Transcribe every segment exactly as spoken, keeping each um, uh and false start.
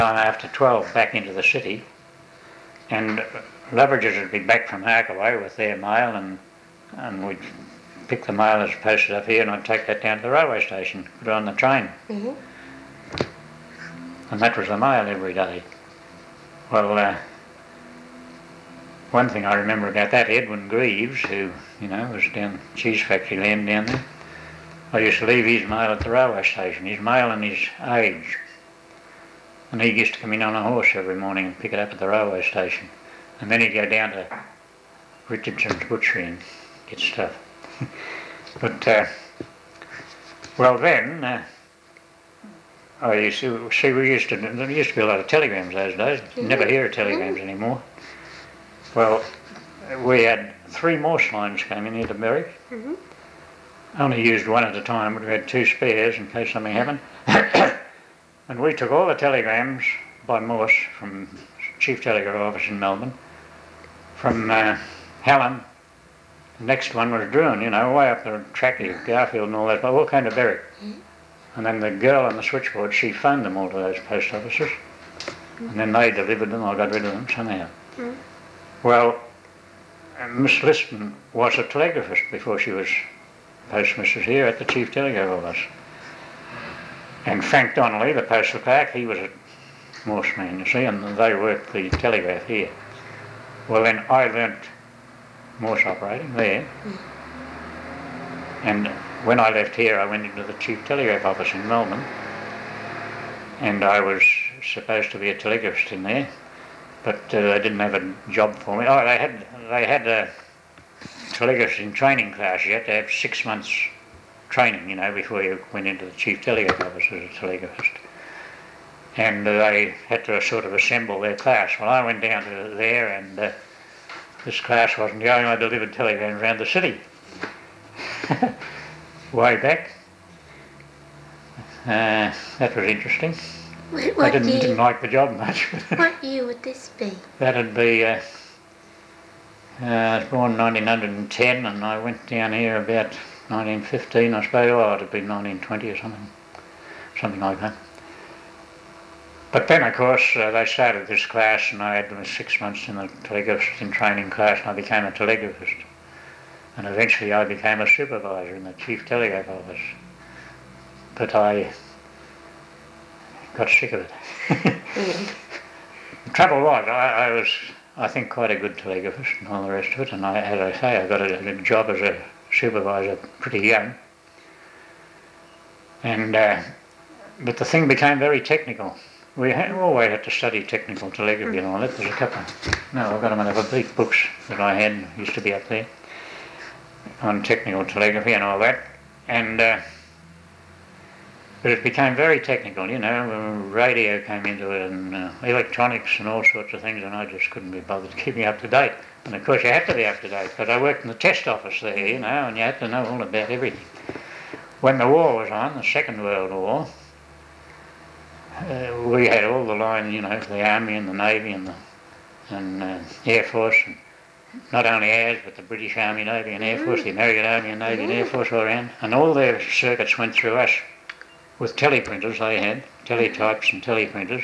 after twelve back into the city, and Leverages would be back from Harkaway with their mail, and and we'd pick the mail as posted up here, and I'd take that down to the railway station, put it on the train. Mm-hmm. And that was the mail every day. Well, uh, one thing I remember about that, Edwin Greaves, who, you know, was down cheese factory land down there, I used to leave his mail at the railway station, his mail and his age. And he used to come in on a horse every morning and pick it up at the railway station. And then he'd go down to Richardson's butchery and get stuff. But, uh, well then, uh, I used to, see we used to, there used to be a lot of telegrams those days. You never hear of telegrams anymore. Well, we had three Morse lines came in here to Berwick. Mm-hmm. Only used one at a time, but we had two spares in case something happened. And we took all the telegrams by Morse from Chief Telegraph Office in Melbourne, from uh, Hallam. The next one was Druin, you know, way up the track here, Garfield and all that, but all came to Berwick. Mm-hmm. And then the girl on the switchboard, she phoned them all to those post offices. Mm-hmm. And then they delivered them, I got rid of them somehow. Mm-hmm. Well, uh, Miss Liston was a telegraphist before she was postmistress here at the Chief Telegraph Office. And Frank Donnelly, the postal clerk, he was a Morse man, you see, and they worked the telegraph here. Well, then I learnt Morse operating there. And when I left here, I went into the Chief Telegraph Office in Melbourne, and I was supposed to be a telegraphist in there, but uh, they didn't have a job for me. Oh, they had they had a telegraphist in training class. You had to have six months training, you know, before you went into the Chief Telegraph Office as a telegraphist. And uh, they had to sort of assemble their class. Well, I went down to there, and uh, this class wasn't going. I delivered telegrams around the city. Way back. Uh, that was interesting. What, what I didn't, year, didn't like the job much. What year would this be? That'd be, uh, uh, I was born nineteen ten, and I went down here about nineteen fifteen, I suppose. Oh, it'd be nineteen twenty or something, something like that. But then, of course, uh, they started this class, and I had six months in the telegraphist in training class, and I became a telegraphist. And eventually I became a supervisor in the Chief Telegraph Office. But I got sick of it. Mm. The trouble was, I, I was, I think, quite a good telegraphist and all the rest of it, and I, as I say, I got a, a job as a supervisor pretty young. And, uh, but the thing became very technical. We had, always had to study technical telegraphy and all that. There's a couple, no, I've got them in the big books that I had, used to be up there, on technical telegraphy and all that. And, uh, but it became very technical, you know, radio came into it, and uh, electronics and all sorts of things, and I just couldn't be bothered keeping up to date. And of course you had to be up to date, because I worked in the test office there, you know, and you had to know all about everything. When the war was on, the Second World War, uh, we had all the line, you know, for the Army and the Navy and the and, uh, Air Force, and not only ours, but the British Army, Navy and Air Force, the American Army and Navy and Air Force all around, and all their circuits went through us with teleprinters they had, teletypes and teleprinters.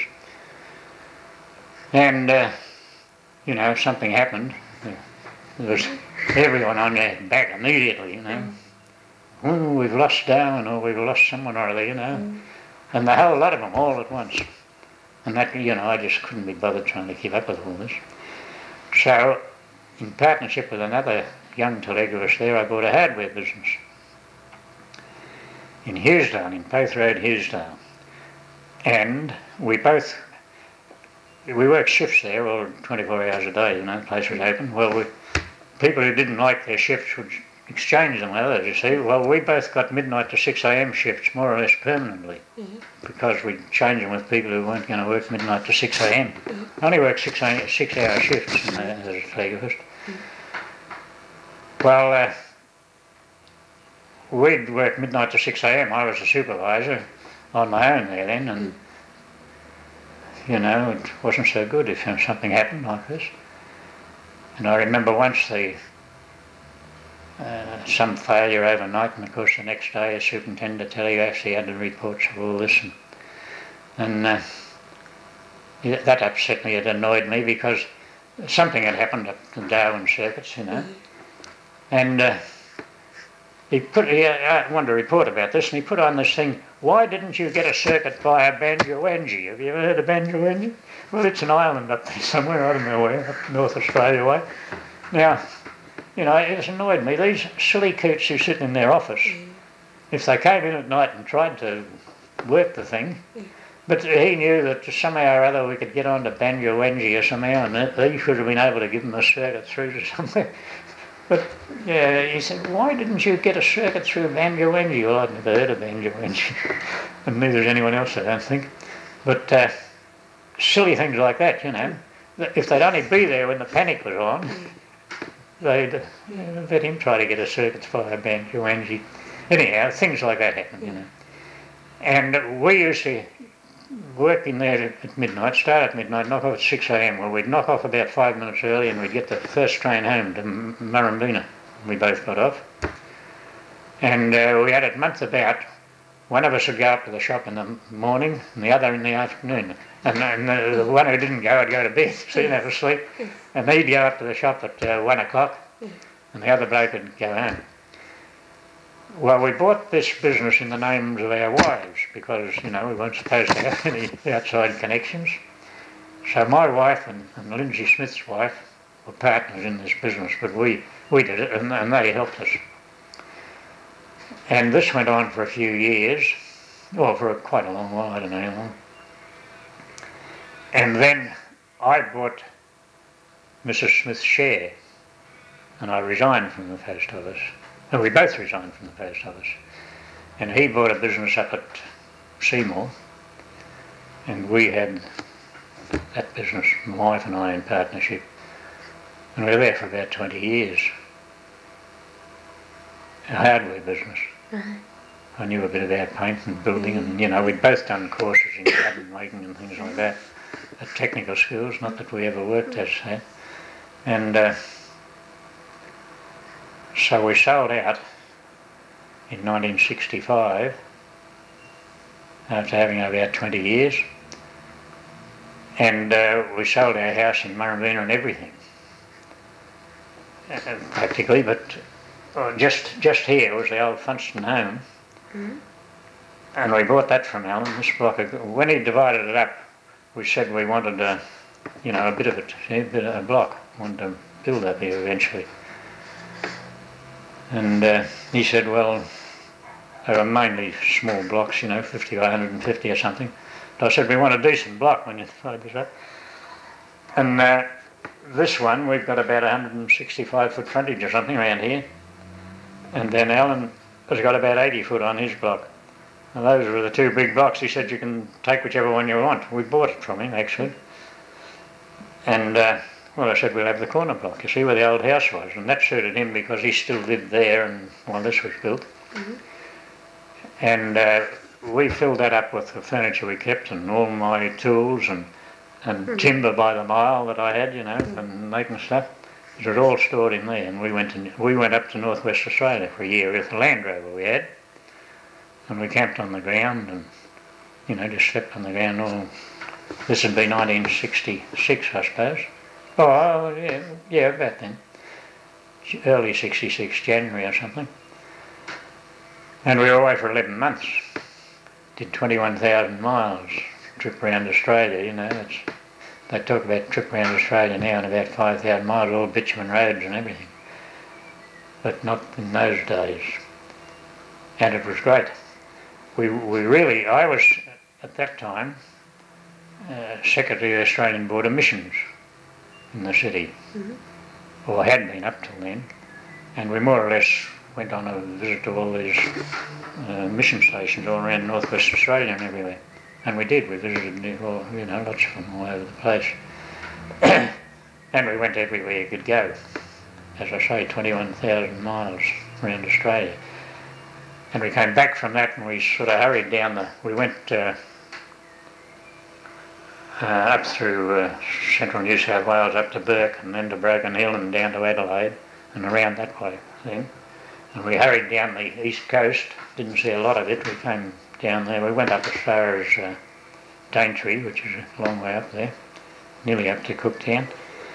And, uh, you know, if something happened, there was everyone on their back immediately, you know. Oh, we've lost Darwin, or we've lost someone or other, you know. And the whole lot of them all at once. And that, you know, I just couldn't be bothered trying to keep up with all this. So, in partnership with another young telegraphist there, I bought a hardware business in Hughesdale, in Poth Road, Hughesdale. And we both, we worked shifts there, all twenty-four hours a day, you know, the place was open. Well, we, people who didn't like their shifts would exchange them with others, you see. Well, we both got midnight to six a.m. shifts, more or less permanently, mm-hmm. because we'd change them with people who weren't going to work midnight to six a.m. Mm-hmm. I only worked six, six hour shifts you know, as a telegraphist. Mm-hmm. Well, uh, we'd work midnight to six a.m. I was a supervisor on my own there then, and you know, it wasn't so good if something happened like this. And I remember once the uh, some failure overnight, and of course the next day a superintendent of telegraphs, he had the reports of all this, and, and uh, yeah, that upset me, it annoyed me, because something had happened at the Darwin circuits, you know. And uh, he put, he, I wanted to report about this, and he put on this thing, why didn't you get a circuit via Banjowangi? Have you ever heard of Banjowangi? Well, it's an island up there somewhere, I don't know where, up North Australia way. Now, you know, it's annoyed me. These silly coots who sit in their office, mm. if they came in at night and tried to work the thing, mm. but he knew that somehow or other we could get on to Banjowangi or somehow, and he should have been able to give them a circuit through to somewhere. But, yeah, he said, why didn't you get a circuit through Banjowangi? Well, I'd never heard of Banjowangi, and neither has anyone else, I don't think. But uh, silly things like that, you know. If they'd only be there when the panic was on, they'd uh, let him try to get a circuit via Banjowangi. Anyhow, things like that happen, you know. And we used to work in there at midnight, start at midnight, knock off at six a m. Well, we'd knock off about five minutes early and we'd get the first train home to Murrumbeena. We both got off. And uh, we had it month about. One of us would go up to the shop in the morning and the other in the afternoon. And, and the, the one who didn't go would go to bed, so he'd have to sleep. And he'd go up to the shop at uh, one o'clock and the other bloke would go home. Well, we bought this business in the names of our wives because, you know, we weren't supposed to have any outside connections. So my wife and, and Lindsay Smith's wife were partners in this business, but we, we did it and, and they helped us. And this went on for a few years, well, for a, quite a long while, I don't know how long. And then I bought Missus Smith's share and I resigned from the post office. And we both resigned from the post office. And he bought a business up at Seymour, and we had that business, my wife and I, in partnership. And we were there for about twenty years. A hardware business. Uh-huh. I knew a bit about paint and building, mm. and, you know, we'd both done courses in cabinet making and things like that at technical schools, not that we ever worked as that. And uh, so we sold out in nineteen sixty-five after having about twenty years, and uh, we sold our house in Murrumbeena and everything, uh, practically, but uh, just just here was the old Funston home, mm-hmm. and we bought that from Alan, this block. Of, when he divided it up, we said we wanted a, you know, a bit of it, a bit of a block, wanted to build up here eventually. And uh, he said, well, they were mainly small blocks, you know, fifty or one hundred fifty or something. But I said, we want a decent block when you divide this up. And uh, this one, we've got about one hundred sixty-five foot frontage or something around here. And then Alan has got about eighty foot on his block. And those were the two big blocks. He said, you can take whichever one you want. We bought it from him, actually. And uh, well, I said, we'll have the corner block, you see, where the old house was. And that suited him because he still lived there and while this was built. Mm-hmm. And uh, we filled that up with the furniture we kept and all my tools and, and mm-hmm. timber by the mile that I had, you know, mm-hmm. and making stuff. It was all stored in there. And we went, to, we went up to North West Australia for a year with the Land Rover we had. And we camped on the ground and, you know, just slept on the ground all... This would be nineteen sixty-six, I suppose. Oh, yeah, yeah, about then. Early sixty-six, January or something. And we were away for eleven months. Did twenty-one thousand miles, trip around Australia, you know. That's, they talk about trip around Australia now and about five thousand miles, all bitumen roads and everything. But not in those days. And it was great. We, we really, I was at that time uh, Secretary of the Australian Board of Missions in the city, mm-hmm. or had been up till then, and we more or less went on a visit to all these uh, mission stations all around North West Australia and everywhere. And we did, we visited all, you know, lots of them all over the place. And we went everywhere you could go. As I say, twenty-one thousand miles around Australia. And we came back from that and we sort of hurried down the, we went uh, uh, up through uh, central New South Wales up to Burke and then to Broken Hill and down to Adelaide and around that way then. And we hurried down the east coast, didn't see a lot of it, we came down there, we went up as far as uh, Daintree, which is a long way up there, nearly up to Cooktown.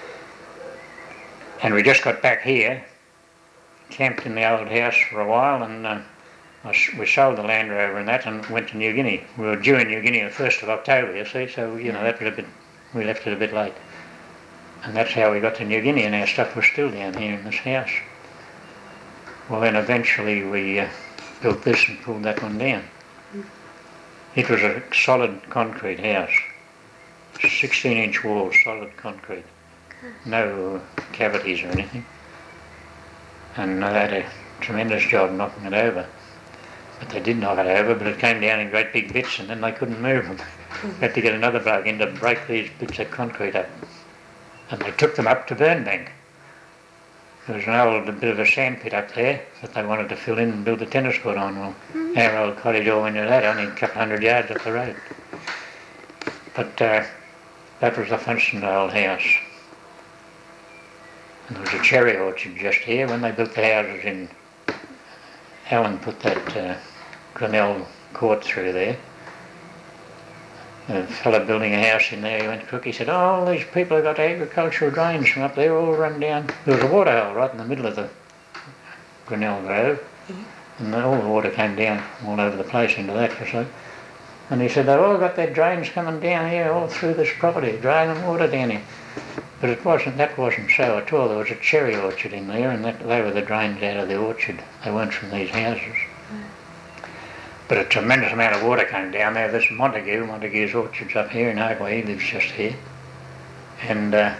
And we just got back here, camped in the old house for a while, and uh, I s we sold the Land Rover and that and went to New Guinea. We were due in New Guinea the first of October, you see, so, you know, that was a bit, we left it a bit late. And that's how we got to New Guinea, and our stuff was still down here in this house. Well, then eventually we uh, built this and pulled that one down. It was a solid concrete house, sixteen inch walls, solid concrete, no cavities or anything. And they had a tremendous job knocking it over. But they did knock it over, but it came down in great big bits, and then they couldn't move them. They had to get another bloke in to break these bits of concrete up. And they took them up to Burnbank. There was an old bit of a sand pit up there that they wanted to fill in and build a tennis court on. Well, mm-hmm. Our old cottage all went into that, only a couple of hundred yards up the road. But uh, that was the Funstondale house. And there was a cherry orchard just here. When they built the houses in, Alan put that uh, Grinnell court through there. A fellow building a house in there, he went to Cook, he said, oh, all these people have got agricultural drains from up there all run down. There was a water hole right in the middle of the Grinnell Grove, mm-hmm. and all the water came down all over the place into that, you see. And he said, they've all got their drains coming down here all through this property, draining water down here. But it wasn't, that wasn't so at all. There was a cherry orchard in there, and that, they were the drains out of the orchard. They weren't from these houses. But a tremendous amount of water came down there. There's Montague, Montague's orchard's up here in Oakley, he lives just here. And, uh,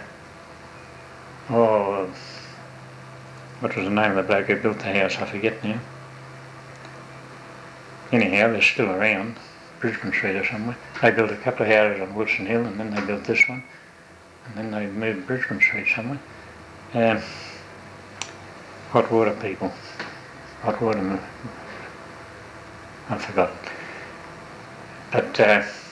oh, what was the name of the bloke who built the house? I forget now. Anyhow, they're still around, Brisbane Street or somewhere. They built a couple of houses on Wilson Hill, and then they built this one. And then they moved Brisbane Street somewhere. Um, hot water people. Hot water, I forgot. But uh,